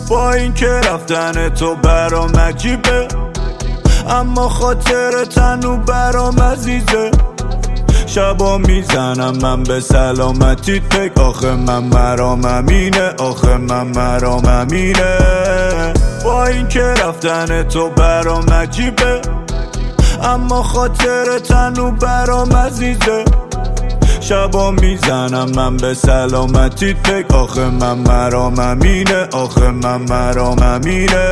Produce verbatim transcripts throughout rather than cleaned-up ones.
با این که رفتن تو برام عجیبه، اما خاطر تنو برام عزیزه. شبا میزنم من به سلامتی تک، آخه من مرام امینه، آخه من مرام امینه. با این که رفتن تو برام عجیبه، اما خاطر تنو برام عزیزه. شبا میزنم من به سلامتی تک، آخه من مرام امینه، آخه من مرام امینه.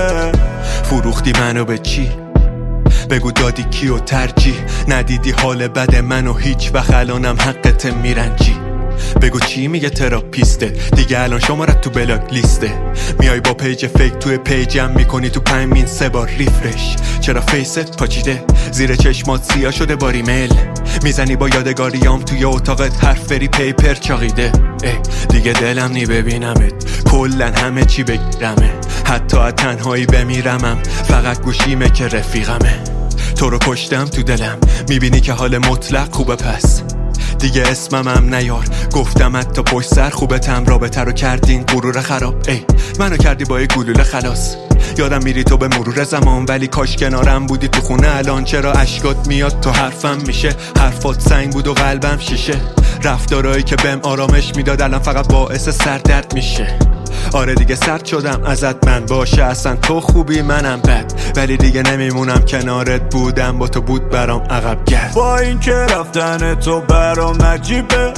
فروختی منو به چی؟ بگو دادی کیو ترجیح؟ ندیدی حال بد منو هیچ وقت، الانم حقت میرنجی. بگو چی میگه تراپیسته دیگه، الان شمارت تو بلاک لیسته. میای با پیج فیک توی پیجم میکنی تو پنج مین سه بار ریفرش. چرا فیست پاچیده زیر چشمات سیاه شده با ریمیل؟ میزنی با یادگاریام توی اتاقت حرف بری پیپر چاقیده. ای دیگه دلم نی ببینمت، کلن همه چی بگیرمه، حتی از تنهایی بمیرمم، فقط گوشیمه که رفیقمه. تو رو کشتم تو دلم، میبینی که حال مطلق خوبه، پس دیگه اسممم نیار. گفتم حتی پشت سر خوبتم، رابطه رو کردین غرور خراب. ای منو کردی با یه گلوله خلاص. یادم میری تو به مرور زمان، ولی کاش کنارم بودی تو خونه الان. چرا اشکات میاد تو حرفم میشه، حرفات سنگ بود و قلبم شیشه. رفتارایی که بهم آرامش میداد الان فقط باعث سردرد میشه. آره دیگه سرد شدم ازت، من باشه اصلا تو خوبی منم بد، ولی دیگه نمیمونم کنارت، بودم با تو بود برام عقب گرد. با این که رفتن تو برام عجیبه،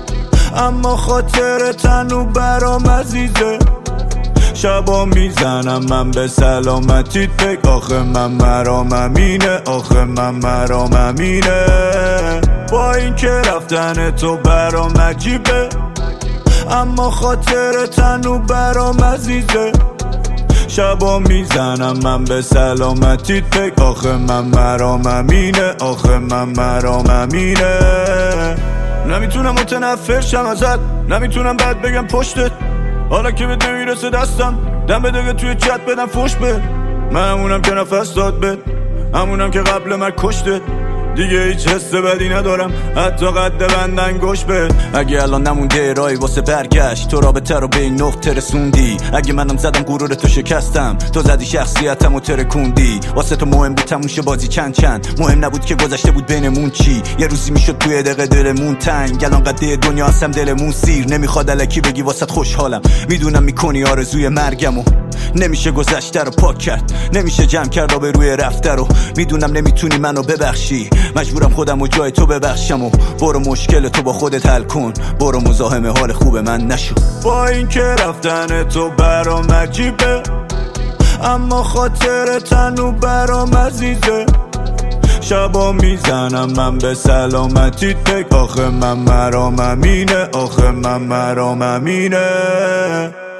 اما خاطر تنو برام عزیزه. شبا میزنم من به سلامتی تک، آخه من مرام امینه، آخه من مرام امینه. با این که رفتن تو برام عجیبه، اما خاطر تنو برام عزیزه. شبا میزنم من به سلامتی تک، آخه من مرام امینه، آخه من مرام امینه. نمیتونم متنفر شم ازت، نمیتونم بد بگم پشتت، حالا که بهت نمیرسه دستم دم بده توی چت بدم فوش به. من همونم که نفس داد بد، همونم که قبل من کشتت. دیگه هیچ حس بدی ندارم، حتی قد بندن گوش به. اگه الان نمونده رای واسه برگشت، تو رابطه رو به این نقطه رسوندی. اگه منم زدم غرور تو شکستم، تو زدی شخصیتم و ترکوندی. واسه تو مهم بود تموم شه بازی چند چند، مهم نبود که گذشته بود بینمون چی. یه روزی میشد توی دقیقه دلمون تنگ، الان قده دنیا هستم دلمون سیر. نمیخواد الکی بگی واسط خوشحالم، میدونم میکنی آرزوی مرگمو. نمیشه گذشته رو پاک کرد، نمیشه جمع کرد آب روی رفته رو. میدونم نمیتونی منو ببخشی، مجبورم خودم و جای تو ببخشم. و برو مشکل تو با خودت حل کن، برو مزاحم حال خوب من نشو. با این که رفتن تو برام عجیبه، اما خاطر تنو برام عزیزه. شبا میزنم من به سلامتی تک، آخه من مرام امینه، آخه من مرام امینه.